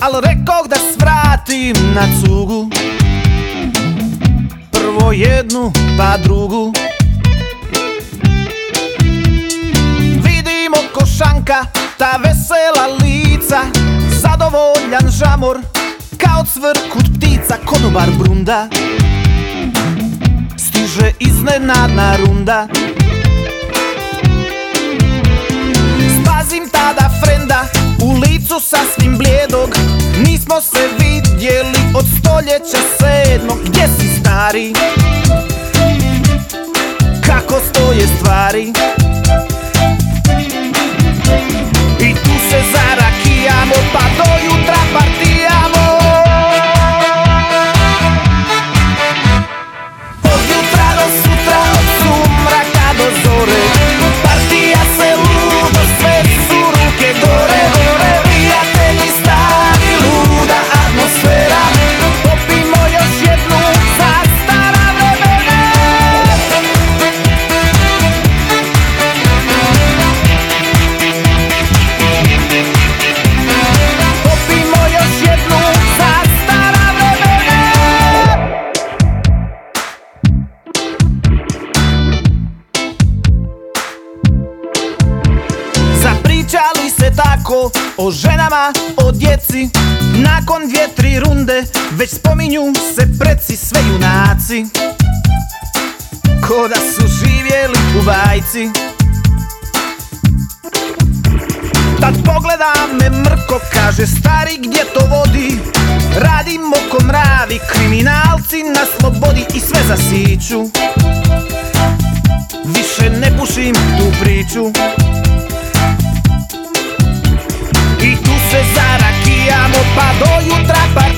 Al rekoh da svratim na cugu, prvo jednu pa drugu. Vidim oko šanka ta vesela lica, zadovoljan žamor kao cvrkut ptica. Konobar brunda, stiže iznenadna runda. Spazim tada frenda u licu sasvim blijedog, nismo se vidjeli od stoljeća 7. Gdje si stari? Kako stoje stvari? I tu se zarakijamo pa do jutra partijamo. Od jutra do sutra, od sumraka do zore, partija se ludo, sve su ruke gore. Prijatelji stari, luda atmosfera, popimo još jednu za stara vremena. Popimo još jednu za stara vremena. Zapričali se tako o ženama, o djeci, nakon 2-3 runde već spominju se preci. Sve junaci ko da su živjeli u bajci. Tad pogleda me mrko, kaže stari gdje to vodi? Radimo ko mravi, kriminalci na slobodi i sve zasiću. Više ne pušim tu priču. I tu se zarakijamo pa do jutra partijamo.